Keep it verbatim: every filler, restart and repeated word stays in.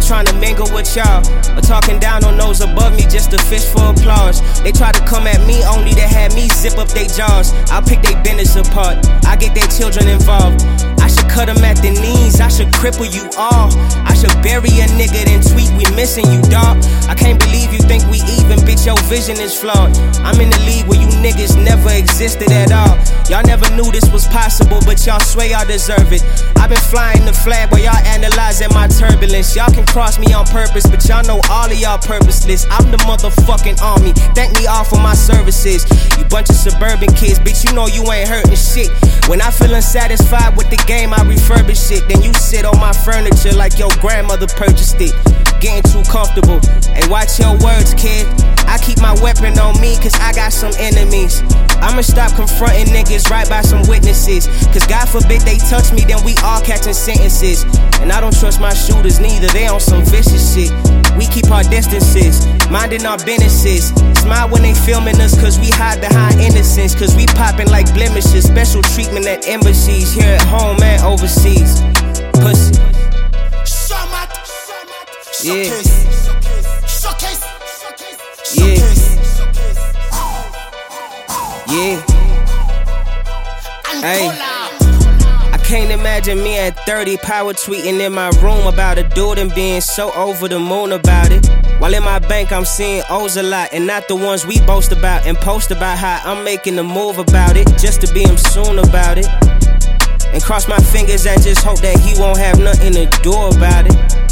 trying to mingle with y'all, or talking down on those above me just to fish for applause. They try to come at me only to have me zip up they jaws. I'll pick they business apart, I get their children involved. I should cut them at the knees, I should cripple you all. I should bury a nigga then tweet we missing you, dawg. I can't believe you think we even, bitch, your vision is flawed. I'm in the league where you niggas never existed at all. Y'all never knew this was possible, but y'all swear y'all deserve it. I've been flying the flag while y'all analyzing my turbulence. Y'all can cross me on purpose, but y'all know all of y'all purposeless. I'm the motherfucking army, thank me all for my services. You bunch of suburban kids, bitch, you know you ain't hurting shit. When I feel unsatisfied with the game, I refurbish it. Then you sit on my furniture like your grandmother purchased it. Getting too comfortable, hey, watch your words, kid. I keep my weapon on me, cause I got some enemies. I'ma stop confronting niggas right by some witnesses, cause God forbid they touch me, then we all catching sentences. And I don't trust my shooters neither, they on some vicious shit. We keep our distances, minding our businesses. Smile when they filming us, cause we hide behind innocence. Cause we popping like blemishes, special treatment at embassies, here at home and overseas. Pussy. Yeah. Yeah. Yeah. Hey. I can't imagine me at thirty power tweeting in my room about a dude and being so over the moon about it. While in my bank I'm seeing O's a lot, and not the ones we boast about and post about how I'm making a move about it, just to be him soon about it. And cross my fingers and just hope that he won't have nothing to do about it.